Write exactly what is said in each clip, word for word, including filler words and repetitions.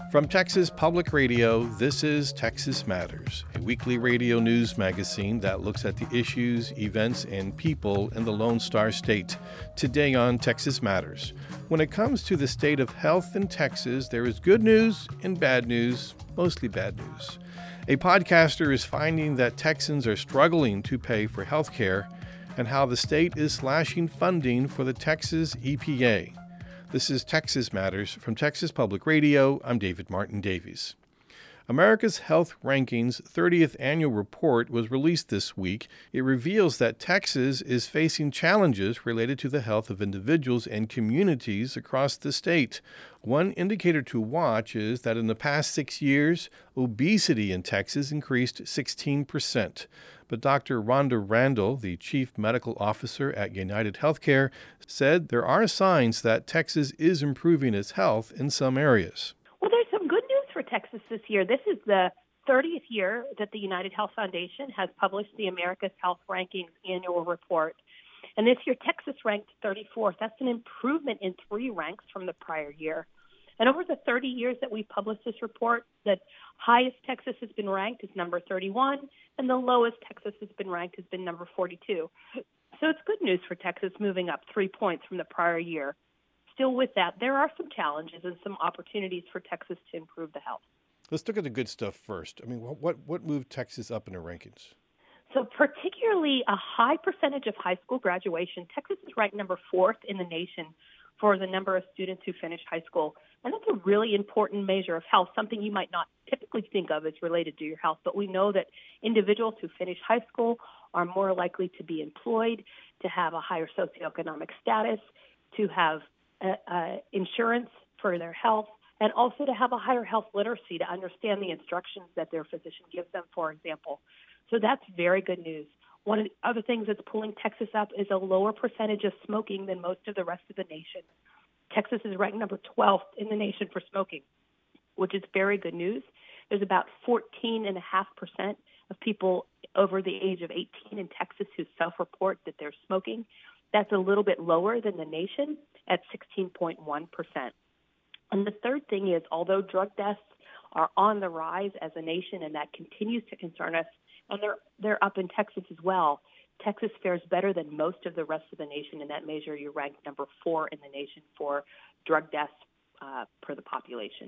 From Texas Public Radio, this is Texas Matters, a weekly radio news magazine that looks at the issues, events, and people in the Lone Star State. Today on Texas Matters, when it comes to the state of health in Texas, there is good news and bad news, mostly bad news. A podcaster is finding that Texans are struggling to pay for health care and how the state is slashing funding for the Texas E P A. This is Texas Matters from Texas Public Radio. I'm David Martin Davies. America's Health Rankings thirtieth Annual Report was released this week. It reveals that Texas is facing challenges related to the health of individuals and communities across the state. One indicator to watch is that in the past six years, obesity in Texas increased sixteen percent. But Doctor Rhonda Randall, the Chief Medical Officer at United Healthcare, said there are signs that Texas is improving its health in some areas. Well, there's some good news for Texas this year. This is the thirtieth year that the United Health Foundation has published the America's Health Rankings annual report. And this year, Texas ranked thirty-fourth. That's an improvement in three ranks from the prior year. And over the thirty years that we've published this report, the highest Texas has been ranked is number thirty-one, and the lowest Texas has been ranked has been number forty-two. So it's good news for Texas, moving up three points from the prior year. Still with that, there are some challenges and some opportunities for Texas to improve the health. Let's look at the good stuff first. I mean, what what moved Texas up in the rankings? So particularly a high percentage of high school graduation. Texas is ranked number fourth in the nation for the number of students who finish high school. And that's a really important measure of health, something you might not typically think of as related to your health. But we know that individuals who finish high school are more likely to be employed, to have a higher socioeconomic status, to have uh, uh, insurance for their health, and also to have a higher health literacy, to understand the instructions that their physician gives them, for example. So that's very good news. One of the other things that's pulling Texas up is a lower percentage of smoking than most of the rest of the nation. Texas is ranked number twelfth in the nation for smoking, which is very good news. There's about fourteen point five percent of people over the age of eighteen in Texas who self-report that they're smoking. That's a little bit lower than the nation at sixteen point one percent. And the third thing is, although drug deaths are on the rise as a nation, and that continues to concern us, and they're they're up in Texas as well, Texas fares better than most of the rest of the nation. In that measure, you're ranked number four in the nation for drug deaths uh, per the population.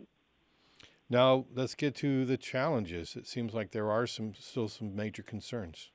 Now, let's get to the challenges. It seems like there are some still some major concerns.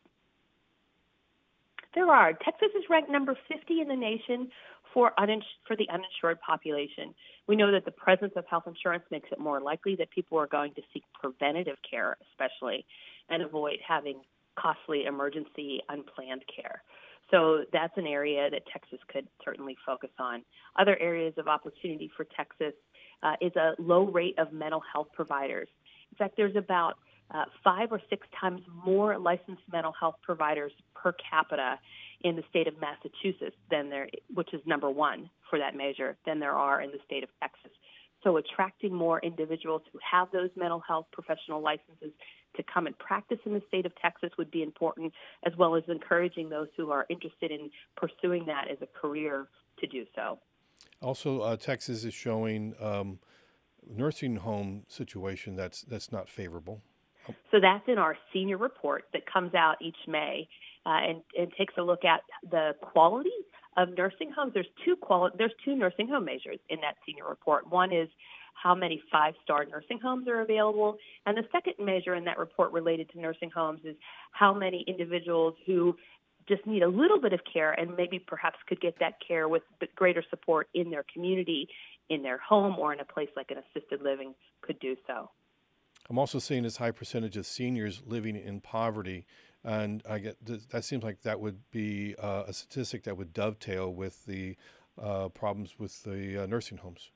There are. Texas is ranked number fifty in the nation for unins- for the uninsured population. We know that the presence of health insurance makes it more likely that people are going to seek preventative care, especially, and avoid having costly emergency unplanned care. So that's an area that Texas could certainly focus on. Other areas of opportunity for Texas uh, is a low rate of mental health providers. In fact, there's about uh, five or six times more licensed mental health providers per capita in the state of Massachusetts than there, which is number one for that measure, than there are in the state of Texas. So attracting more individuals who have those mental health professional licenses to come and practice in the state of Texas would be important, as well as encouraging those who are interested in pursuing that as a career to do so. Also, uh, Texas is showing um, nursing home situation that's that's not favorable. So that's in our senior report that comes out each May uh, and, and takes a look at the quality of nursing homes. There's two quali- There's two nursing home measures in that senior report. One is how many five-star nursing homes are available, and the second measure in that report related to nursing homes is how many individuals who just need a little bit of care and maybe perhaps could get that care with greater support in their community, in their home, or in a place like an assisted living could do so. I'm also seeing this high percentage of seniors living in poverty, and I get that seems like that would be uh, a statistic that would dovetail with the uh, problems with the uh, nursing homes.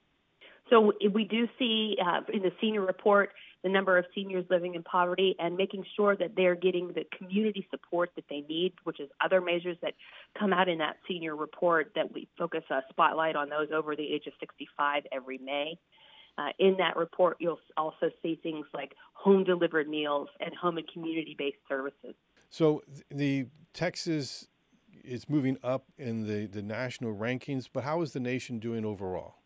So we do see uh, in the senior report the number of seniors living in poverty and making sure that they're getting the community support that they need, which is other measures that come out in that senior report that we focus a spotlight on those over the age of sixty-five every May. Uh, in that report, you'll also see things like home-delivered meals and home and community-based services. So the Texas is moving up in the, the national rankings, but how is the nation doing overall?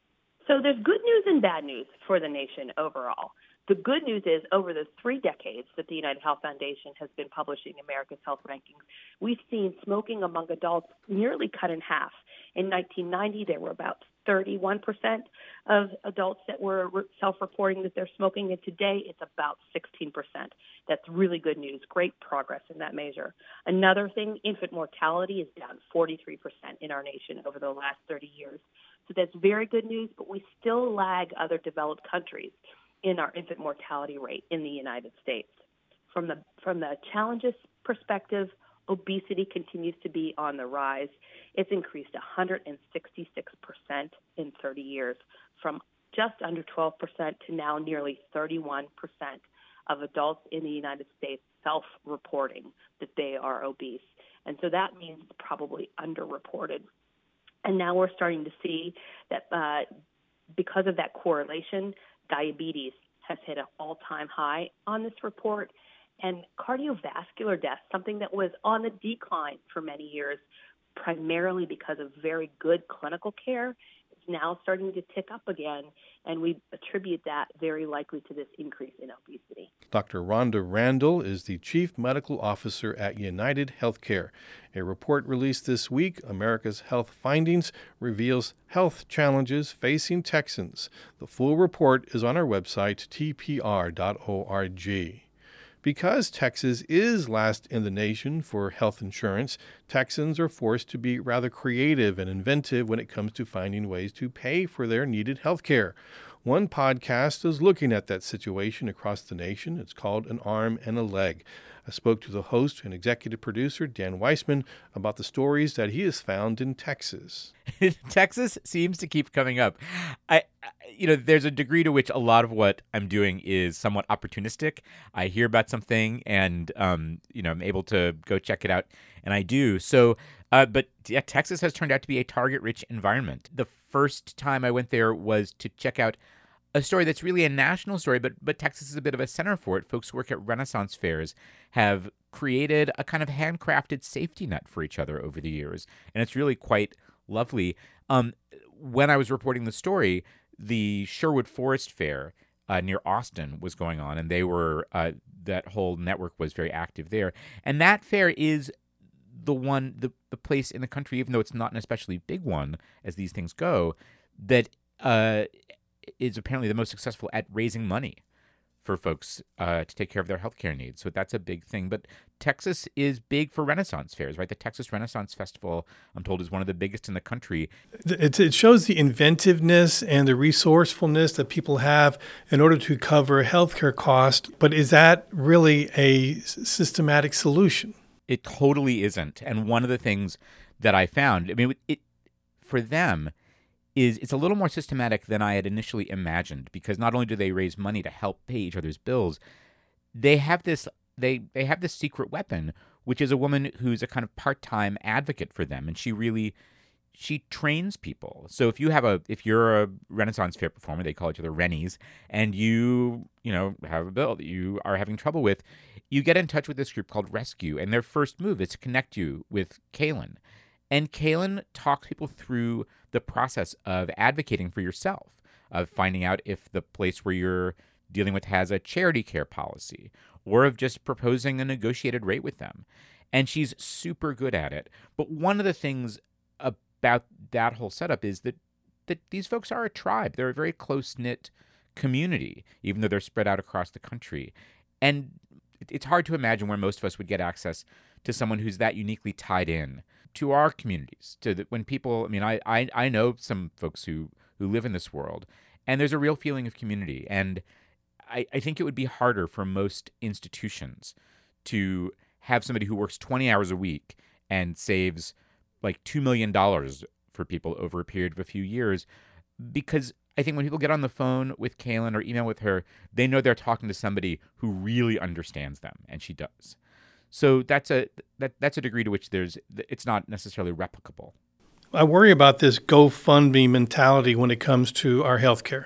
So there's good news and bad news for the nation overall. The good news is over the three decades that the United Health Foundation has been publishing America's Health Rankings, we've seen smoking among adults nearly cut in half. In nineteen ninety, there were about thirty-one percent of adults that were self-reporting that they're smoking, and today it's about sixteen percent. That's really good news, great progress in that measure. Another thing, infant mortality is down forty-three percent in our nation over the last thirty years. So that's very good news, but we still lag other developed countries in our infant mortality rate in the United States. From the from the challenges perspective, obesity continues to be on the rise. It's increased one hundred sixty-six percent in thirty years, from just under twelve percent to now nearly thirty-one percent of adults in the United States self-reporting that they are obese. And so that means it's probably underreported. And now we're starting to see that uh, because of that correlation, diabetes has hit an all-time high on this report, and cardiovascular death, something that was on the decline for many years, primarily because of very good clinical care, is now starting to tick up again, and we attribute that very likely to this increase in obesity. Doctor Rhonda Randall is the Chief Medical Officer at United Healthcare. A report released this week, America's Health Findings, reveals health challenges facing Texans. The full report is on our website, t p r dot org. Because Texas is last in the nation for health insurance, Texans are forced to be rather creative and inventive when it comes to finding ways to pay for their needed health care. One podcast is looking at that situation across the nation. It's called An Arm and a Leg. I spoke to the host and executive producer, Dan Weissman, about the stories that he has found in Texas. Texas seems to keep coming up. I, you know, there's a degree to which a lot of what I'm doing is somewhat opportunistic. I hear about something and, um, you know, I'm able to go check it out, and I do. So, uh, but yeah, Texas has turned out to be a target-rich environment. The first time I went there was to check out a story that's really a national story, but but Texas is a bit of a center for it. Folks who work at Renaissance fairs have created a kind of handcrafted safety net for each other over the years, and it's really quite lovely. Um, when I was reporting the story, the Sherwood Forest Fair uh, near Austin was going on, and they were uh, that whole network was very active there. And that fair is the one, the, the place in the country, even though it's not an especially big one as these things go, that uh, is apparently the most successful at raising money for folks uh, to take care of their healthcare needs. So that's a big thing. But Texas is big for Renaissance fairs, right? The Texas Renaissance Festival, I'm told, is one of the biggest in the country. It, it shows the inventiveness and the resourcefulness that people have in order to cover healthcare costs. But is that really a systematic solution? It totally isn't. And one of the things that I found, I mean, it for them, is it's a little more systematic than I had initially imagined, because not only do they raise money to help pay each other's bills, they have this they they have this secret weapon, which is a woman who's a kind of part-time advocate for them, and she really she trains people. So if you have a if you're a Renaissance Fair performer, they call each other Rennies, and you you know have a bill that you are having trouble with, you get in touch with this group called Rescue, and their first move is to connect you with Kaylin. And Kaylin talks people through the process of advocating for yourself, of finding out if the place where you're dealing with has a charity care policy, or of just proposing a negotiated rate with them. And she's super good at it. But one of the things about that whole setup is that, that these folks are a tribe. They're a very close-knit community, even though they're spread out across the country. And it's hard to imagine where most of us would get access to someone who's that uniquely tied in to our communities, to the, when people, I mean, I, I, I know some folks who, who live in this world, and there's a real feeling of community. And I, I think it would be harder for most institutions to have somebody who works twenty hours a week and saves like two million dollars for people over a period of a few years, because I think when people get on the phone with Kaylin or email with her, they know they're talking to somebody who really understands them, and she does. So that's a that that's a degree to which there's it's not necessarily replicable. I worry about this GoFundMe mentality when it comes to our healthcare.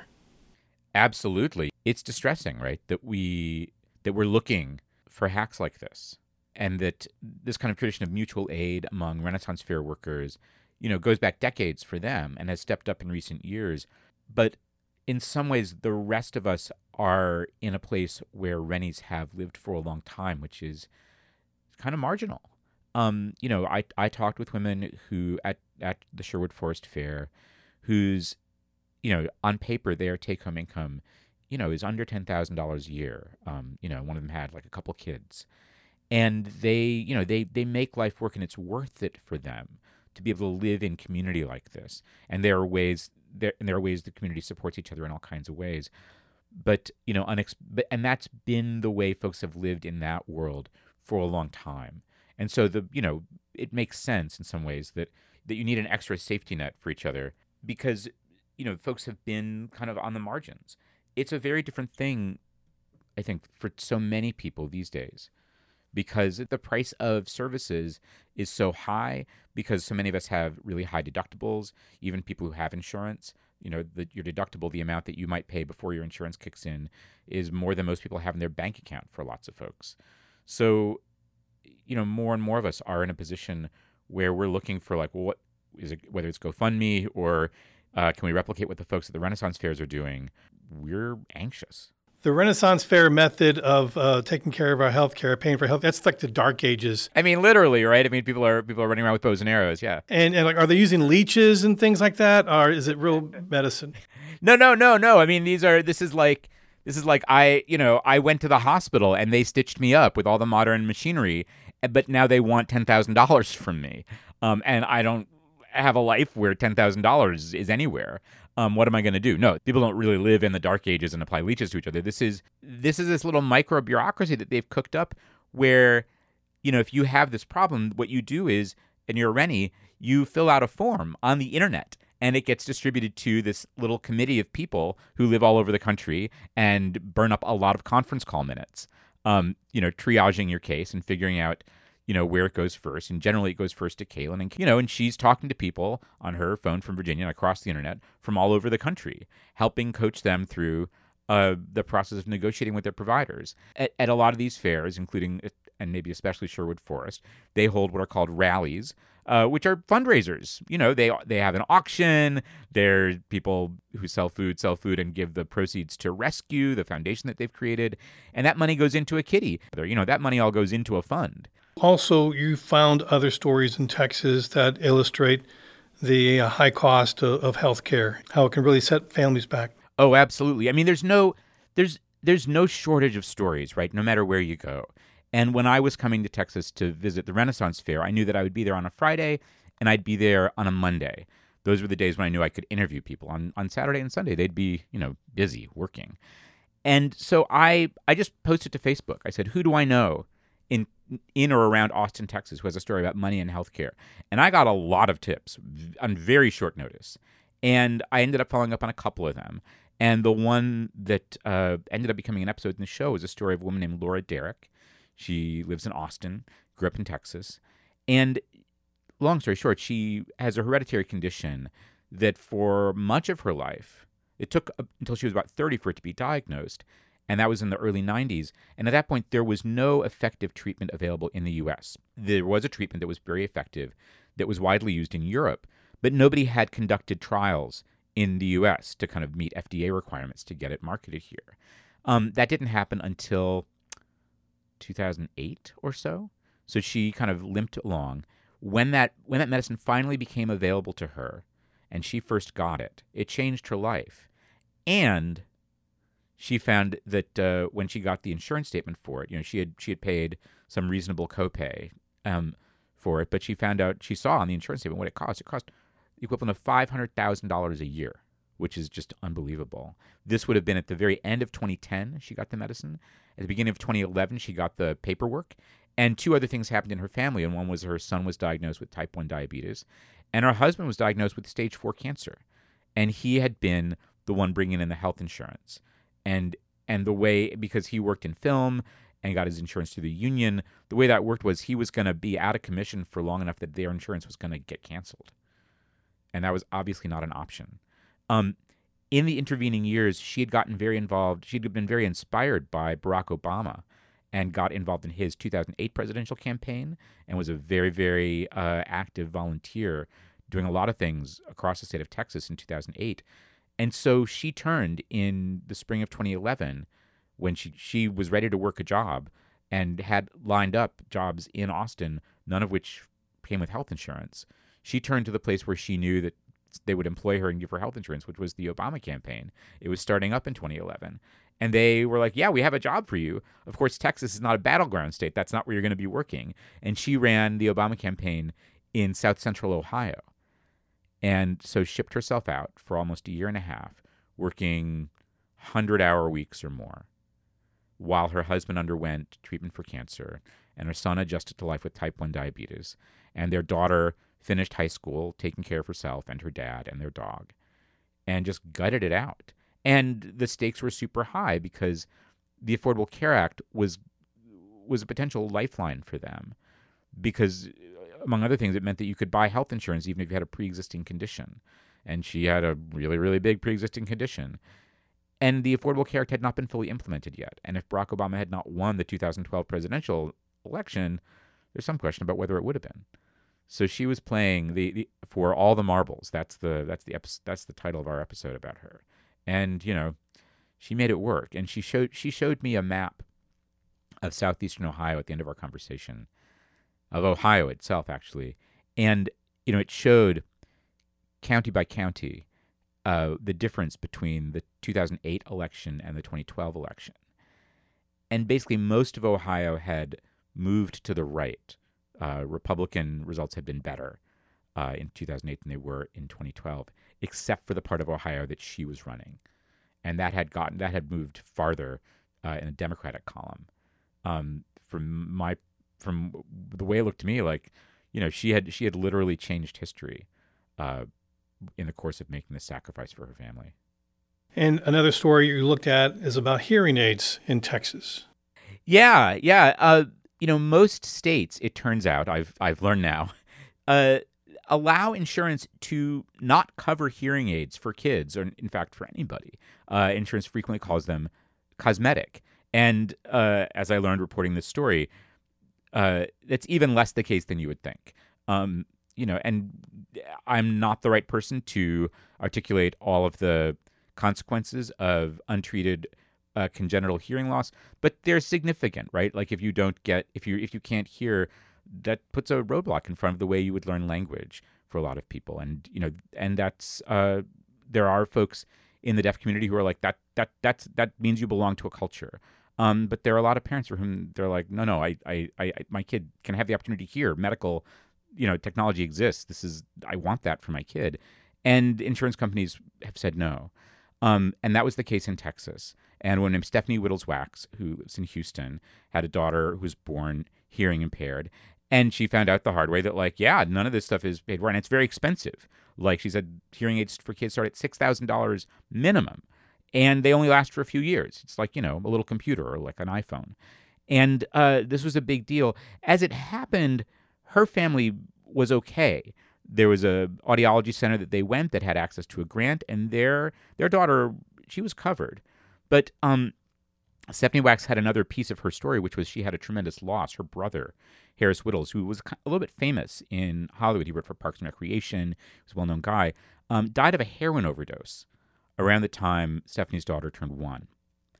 Absolutely. It's distressing, right? That we that we're looking for hacks like this, and that this kind of tradition of mutual aid among Renaissance Fair workers, you know, goes back decades for them and has stepped up in recent years. but in some ways, the rest of us are in a place where Rennies have lived for a long time, which is kind of marginal. Um, you know, I, I talked with women who at, at the Sherwood Forest Fair, whose, you know, on paper, their take-home income, you know, is under ten thousand dollars a year. Um, you know, one of them had like a couple kids. And they, you know, they, they make life work, and it's worth it for them to be able to live in community like this. And there are ways, there, and there are ways the community supports each other in all kinds of ways. But, you know, unex- but, and that's been the way folks have lived in that world for a long time. And so the, you know, it makes sense in some ways that, that you need an extra safety net for each other because, you know, folks have been kind of on the margins. It's a very different thing, I think, for so many people these days because the price of services is so high because so many of us have really high deductibles, even people who have insurance. You know, the, your deductible, the amount that you might pay before your insurance kicks in, is more than most people have in their bank account for lots of folks. So, you know, more and more of us are in a position where we're looking for like, well, what is it, whether it's GoFundMe or uh, can we replicate what the folks at the Renaissance fairs are doing? We're anxious. The Renaissance Fair method of uh, taking care of our health care, paying for health, that's like the Dark Ages. I mean, literally, right? I mean, people are people are running around with bows and arrows, yeah. And, and like, are they using leeches and things like that, or is it real medicine? No, no, no, no. I mean, these are, this is like, this is like I, you know, I went to the hospital and they stitched me up with all the modern machinery, but now they want ten thousand dollars from me. Um, and I don't have a life where ten thousand dollars is anywhere. Um, what am I going to do? No, people don't really live in the Dark Ages and apply leeches to each other. This is this is this little micro bureaucracy that they've cooked up where, you know, if you have this problem, what you do is, and you're a Rennie, you fill out a form on the internet and it gets distributed to this little committee of people who live all over the country and burn up a lot of conference call minutes, um, you know, triaging your case and figuring out, you know, where it goes first. And generally it goes first to Kaylin. And, you know, and she's talking to people on her phone from Virginia and across the internet from all over the country, helping coach them through uh, the process of negotiating with their providers. At, at a lot of these fairs, including, and maybe especially Sherwood Forest, they hold what are called rallies, uh, which are fundraisers. You know, they they have an auction. They're people who sell food, sell food and give the proceeds to Rescue, the foundation that they've created. And that money goes into a kitty. You know, that money all goes into a fund. Also, you found other stories in Texas that illustrate the uh, high cost of, of health care, how it can really set families back. Oh, absolutely. I mean, there's no there's there's no shortage of stories, right? No matter where you go. And when I was coming to Texas to visit the Renaissance Fair, I knew that I would be there on a Friday and I'd be there on a Monday. Those were the days when I knew I could interview people. On on Saturday and Sunday, they'd be, you know, busy working. And so I I just posted to Facebook. I said, who do I know in in or around Austin, Texas, who has a story about money and healthcare? And I got a lot of tips on very short notice. And I ended up following up on a couple of them. And the one that uh, ended up becoming an episode in the show is a story of a woman named Laura Derrick. She lives in Austin, grew up in Texas. And long story short, she has a hereditary condition that for much of her life, it took until she was about thirty for it to be diagnosed. And that was in the early nineties. And at that point, there was no effective treatment available in the U S. There was a treatment that was very effective that was widely used in Europe, but nobody had conducted trials in the U S to kind of meet F D A requirements to get it marketed here. Um, that didn't happen until two thousand eight or so. So she kind of limped along. When that when that medicine finally became available to her and she first got it, it changed her life. And she found that uh, when she got the insurance statement for it, you know, she had she had paid some reasonable copay um, for it, but she found out, she saw on the insurance statement what it cost. It cost the equivalent of five hundred thousand dollars a year, which is just unbelievable. This would have been at the very end of twenty ten, she got the medicine. At the beginning of twenty eleven, she got the paperwork. And two other things happened in her family. And one was her son was diagnosed with type one diabetes. And her husband was diagnosed with stage four cancer. And he had been the one bringing in the health insurance. And and the way, because he worked in film and got his insurance through the union, the way that worked was he was going to be out of commission for long enough that their insurance was going to get canceled. And that was obviously not an option. Um, in the intervening years, she had gotten very involved. She'd been very inspired by Barack Obama and got involved in his two thousand eight presidential campaign and was a very, very uh, active volunteer doing a lot of things across the state of Texas in two thousand eight. And so she turned in the spring of twenty eleven when she, she was ready to work a job and had lined up jobs in Austin, none of which came with health insurance. She turned to the place where she knew that they would employ her and give her health insurance, which was the Obama campaign. It was starting up in twenty eleven. And they were like, yeah, we have a job for you. Of course, Texas is not a battleground state. That's not where you're going to be working. And she ran the Obama campaign in South Central Ohio. And so shipped herself out for almost a year and a half, working hundred-hour weeks or more, while her husband underwent treatment for cancer and her son adjusted to life with type one diabetes. And their daughter finished high school, taking care of herself and her dad and their dog, and just gutted it out. And the stakes were super high because the Affordable Care Act was was a potential lifeline for them because, among other things, it meant that you could buy health insurance even if you had a pre-existing condition. And she had a really, really big pre-existing condition. And the Affordable Care Act had not been fully implemented yet. And if Barack Obama had not won the two thousand twelve presidential election, there's some question about whether it would have been. So she was playing the, the for all the marbles. That's the that's the epi- that's the title of our episode about her. And you know, she made it work. And she showed she showed me a map of southeastern Ohio at the end of our conversation, of Ohio itself actually. And you know, it showed county by county uh, the difference between the two thousand eight election and the twenty twelve election. And basically, most of Ohio had moved to the right. Uh, Republican results had been better uh, in two thousand eight than they were in twenty twelve, except for the part of Ohio that she was running, and that had gotten that had moved farther uh, in the Democratic column. Um, from my from the way it looked to me, like you know, she had she had literally changed history uh, in the course of making this sacrifice for her family. And another story you looked at is about hearing aids in Texas. Yeah, yeah. Uh, You know, most states, it turns out, I've I've learned now, uh, allow insurance to not cover hearing aids for kids, or in fact for anybody. Uh, insurance frequently calls them cosmetic. And uh, as I learned reporting this story, uh, that's even less the case than you would think. Um, you know, and I'm not the right person to articulate all of the consequences of untreated Uh, congenital hearing loss, but they're significant, right? Like if you don't get, if you if you can't hear, that puts a roadblock in front of the way you would learn language for a lot of people, and you know, and that's uh, there are folks in the deaf community who are like that. That that's that means you belong to a culture. Um, but there are a lot of parents for whom they're like, no, no, I, I, I, my kid can have the opportunity to hear. Medical, you know, technology exists. This is, I want that for my kid, and insurance companies have said no. Um, and that was the case in Texas. And one named Stephanie Whittles-Wax, who's in Houston, had a daughter who was born hearing impaired. And she found out the hard way that, like, yeah, none of this stuff is paid for, and it's very expensive. Like she said, hearing aids for kids start at six thousand dollars minimum, and they only last for a few years. It's like, you know, a little computer or like an iPhone. And uh, this was a big deal. As it happened, her family was okay. There was a audiology center that they went that had access to a grant, and their their daughter, she was covered. But um, Stephanie Wax had another piece of her story, which was she had a tremendous loss. Her brother, Harris Whittles, who was a little bit famous in Hollywood, he worked for Parks and Recreation, he was a well-known guy, um, died of a heroin overdose around the time Stephanie's daughter turned one.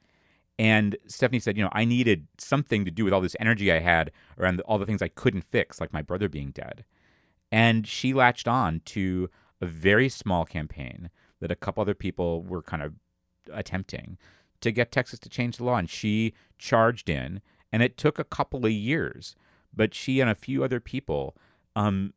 And Stephanie said, you know, I needed something to do with all this energy I had around all the things I couldn't fix, like my brother being dead. And she latched on to a very small campaign that a couple other people were kind of attempting to get Texas to change the law. And she charged in, and it took a couple of years. But she and a few other people um,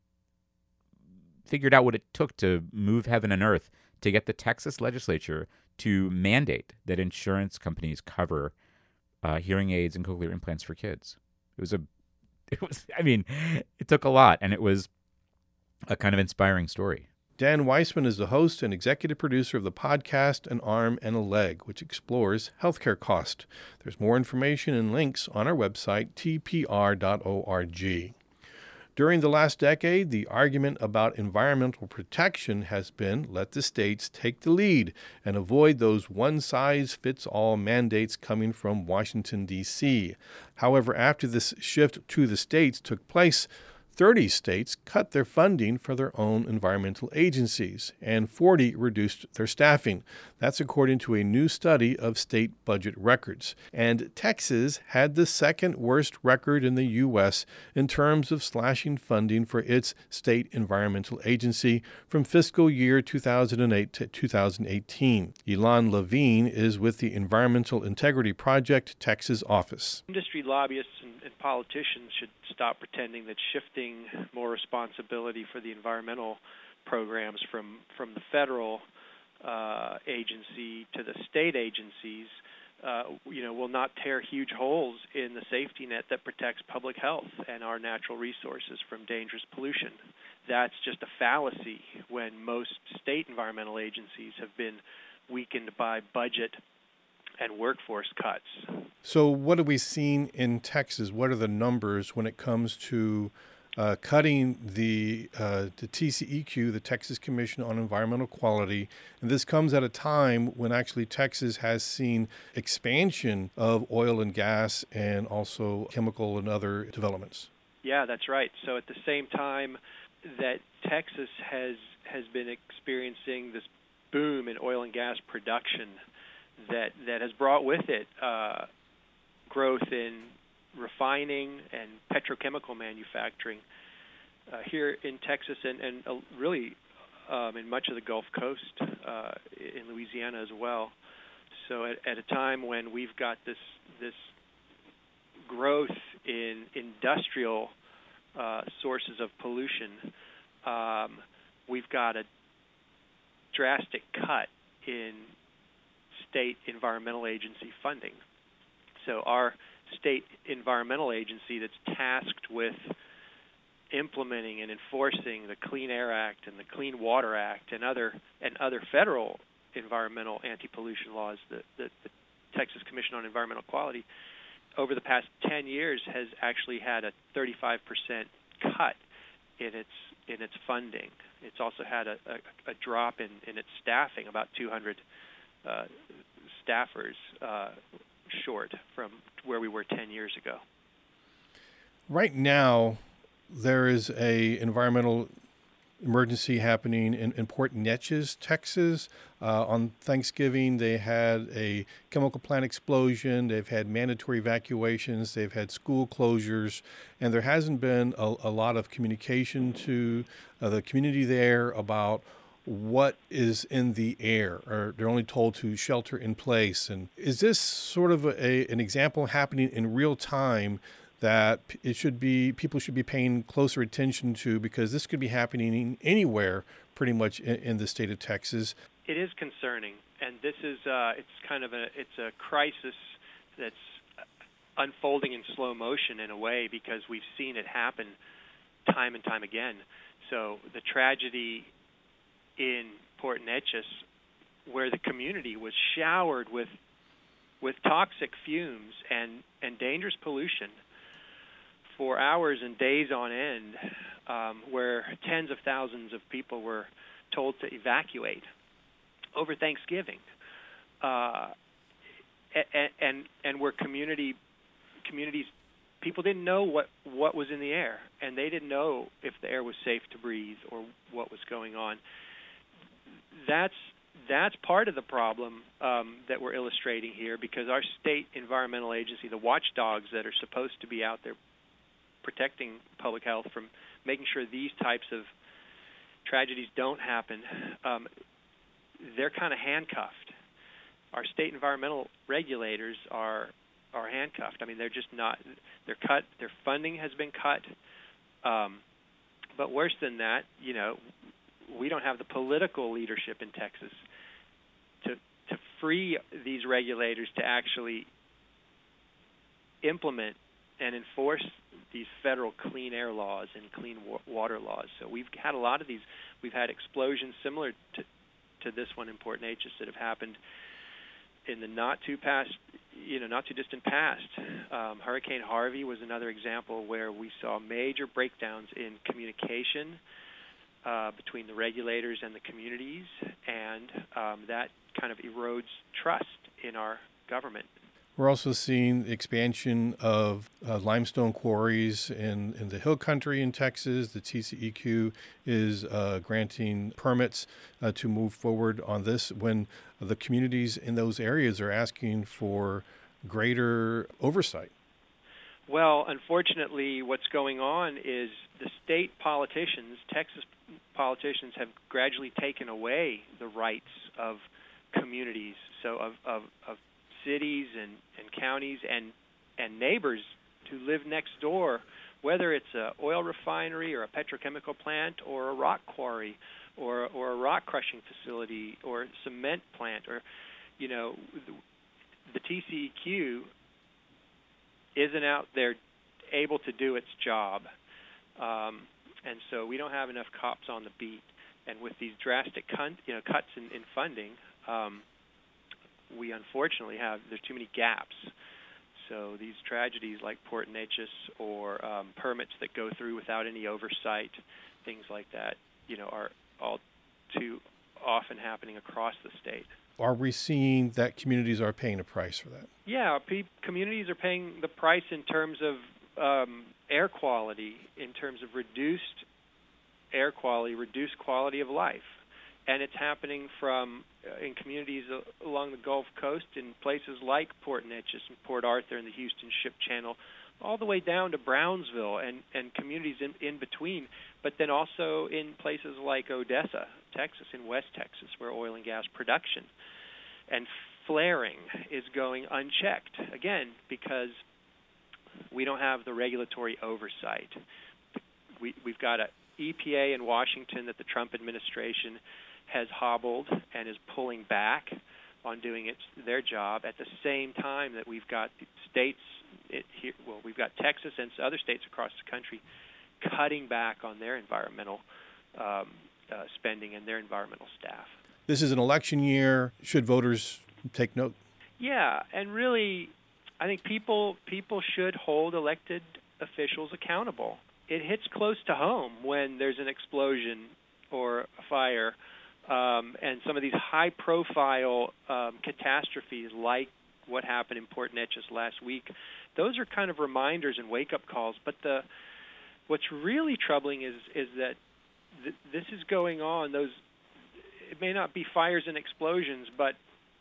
figured out what it took to move heaven and earth to get the Texas legislature to mandate that insurance companies cover uh, hearing aids and cochlear implants for kids. It was a, it was, I mean, it took a lot, and it was a kind of inspiring story. Dan Weissman is the host and executive producer of the podcast An Arm and a Leg, which explores healthcare cost. There's more information and links on our website, t p r dot org. During the last decade, the argument about environmental protection has been let the states take the lead and avoid those one-size-fits-all mandates coming from Washington, D C. However, after this shift to the states took place, thirty states cut their funding for their own environmental agencies, and forty reduced their staffing. That's according to a new study of state budget records. And Texas had the second worst record in the U S in terms of slashing funding for its state environmental agency from fiscal year two thousand eight to two thousand eighteen. Ilan Levine is with the Environmental Integrity Project Texas office. Industry lobbyists and, and politicians should stop pretending that shifting more responsibility for the environmental programs from, from the federal uh, agency to the state agencies, uh, you know, will not tear huge holes in the safety net that protects public health and our natural resources from dangerous pollution. That's just a fallacy when most state environmental agencies have been weakened by budget and workforce cuts. So what have we seen in Texas? What are the numbers when it comes to uh, cutting the, uh, the T C E Q, the Texas Commission on Environmental Quality? And this comes at a time when actually Texas has seen expansion of oil and gas and also chemical and other developments. Yeah, that's right. So at the same time that Texas has has been experiencing this boom in oil and gas production that that has brought with it uh, growth in refining and petrochemical manufacturing uh, here in Texas and, and uh, really um, in much of the Gulf Coast, uh, in Louisiana as well. So at, at a time when we've got this this growth in industrial uh, sources of pollution, um, we've got a drastic cut in state environmental agency funding. So our state environmental agency that's tasked with implementing and enforcing the Clean Air Act and the Clean Water Act and other and other federal environmental anti-pollution laws, the, the, the Texas Commission on Environmental Quality, over the past ten years has actually had a thirty-five percent cut in its in its funding. It's also had a, a, a drop in, in its staffing, about two hundred uh, staffers uh, short from where we were ten years ago. Right now, there is a environmental emergency happening in, in Port Neches, Texas. Uh, on Thanksgiving, they had a chemical plant explosion. They've had mandatory evacuations. They've had school closures. And there hasn't been a, a lot of communication to uh, the community there about what is in the air, or they're only told to shelter in place. And is this sort of a, an example happening in real time that it should be, people should be paying closer attention to, because this could be happening anywhere pretty much in, in the state of Texas? It is concerning, and this is uh, it's kind of a it's a crisis that's unfolding in slow motion in a way, because we've seen it happen time and time again. So the tragedy in Port Neches, where the community was showered with with toxic fumes and, and dangerous pollution for hours and days on end, um, where tens of thousands of people were told to evacuate over Thanksgiving, uh, and, and and where community communities people didn't know what, what was in the air, and they didn't know if the air was safe to breathe or what was going on. That's that's part of the problem um, that we're illustrating here, because our state environmental agency, the watchdogs that are supposed to be out there protecting public health from making sure these types of tragedies don't happen, um, they're kind of handcuffed. Our state environmental regulators are are handcuffed. I mean, they're just not. They're cut. Their funding has been cut. Um, but worse than that, you know, we don't have the political leadership in Texas to to free these regulators to actually implement and enforce these federal clean air laws and clean wa- water laws. So we've had a lot of these. We've had explosions similar to to this one in Port Neches that have happened in the not too past, you know, not too distant past. Um, Hurricane Harvey was another example where we saw major breakdowns in communication uh, between the regulators and the communities, and um, that kind of erodes trust in our government. We're also seeing the expansion of uh, limestone quarries in, in the Hill Country in Texas. The T C E Q is uh, granting permits uh, to move forward on this when the communities in those areas are asking for greater oversight. Well, unfortunately, what's going on is the state politicians, Texas politicians, have gradually taken away the rights of communities, so of, of, of cities and, and counties and and neighbors who live next door, whether it's an oil refinery or a petrochemical plant or a rock quarry or or a rock crushing facility or a cement plant, or, you know, the, the T C E Q isn't out there able to do its job. Um, and so we don't have enough cops on the beat. And with these drastic con- you know, cuts in, in funding, um, we unfortunately have, there's too many gaps. So these tragedies like Port Neches or um, permits that go through without any oversight, things like that, you know, are all too often happening across the state. Are we seeing that communities are paying a price for that? Yeah, pe- communities are paying the price in terms of um, air quality, in terms of reduced air quality, reduced quality of life. And it's happening from uh, in communities uh, along the Gulf Coast, in places like Port Neches and Port Arthur and the Houston Ship Channel, all the way down to Brownsville and, and communities in, in between, but then also in places like Odessa, Texas, in West Texas, where oil and gas production and flaring is going unchecked, again, because we don't have the regulatory oversight. We, we've got an E P A in Washington that the Trump administration has hobbled and is pulling back on doing its, their job, at the same time that we've got states, it, here, well, we've got Texas and other states across the country cutting back on their environmental um, uh, spending and their environmental staff. This is an election year. Should voters take note? Yeah, and really, I think people people should hold elected officials accountable. It hits close to home when there's an explosion or a fire, um, and some of these high-profile um, catastrophes like what happened in Port Neches last week. Those are kind of reminders and wake-up calls. But the what's really troubling is is that th- this is going on. Those it may not be fires and explosions, but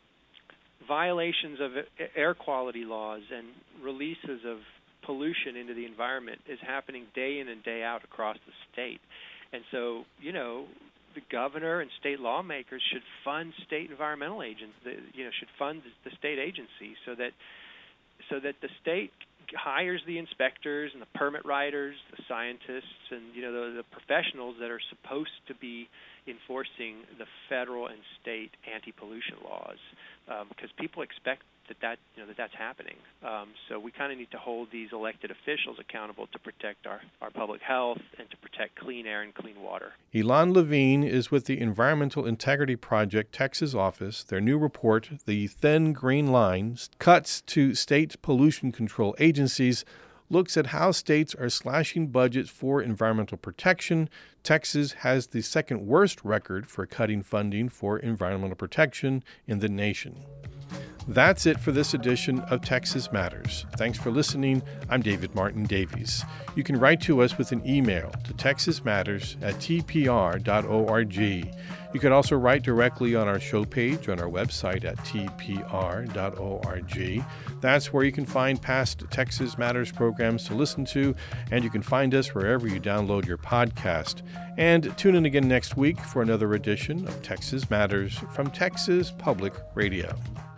violations of air quality laws and releases of pollution into the environment is happening day in and day out across the state. And so, you know, the governor and state lawmakers should fund state environmental agents, you know, should fund the state agency so that so that the state hires the inspectors and the permit writers, the scientists, and, you know, the, the professionals that are supposed to be enforcing the federal and state anti-pollution laws, um, because people expect that, that, you know, that that's happening. Um, so we kind of need to hold these elected officials accountable to protect our, our public health and to protect clean air and clean water. Elan Levine is with the Environmental Integrity Project Texas office. Their new report, The Thin Green Line, Cuts to State Pollution Control Agencies, looks at how states are slashing budgets for environmental protection. Texas has the second worst record for cutting funding for environmental protection in the nation. That's it for this edition of Texas Matters. Thanks for listening. I'm David Martin Davies. You can write to us with an email to texasmatters at t p r dot org. You can also write directly on our show page on our website at t p r dot org. That's where you can find past Texas Matters programs to listen to, and you can find us wherever you download your podcast. And tune in again next week for another edition of Texas Matters from Texas Public Radio.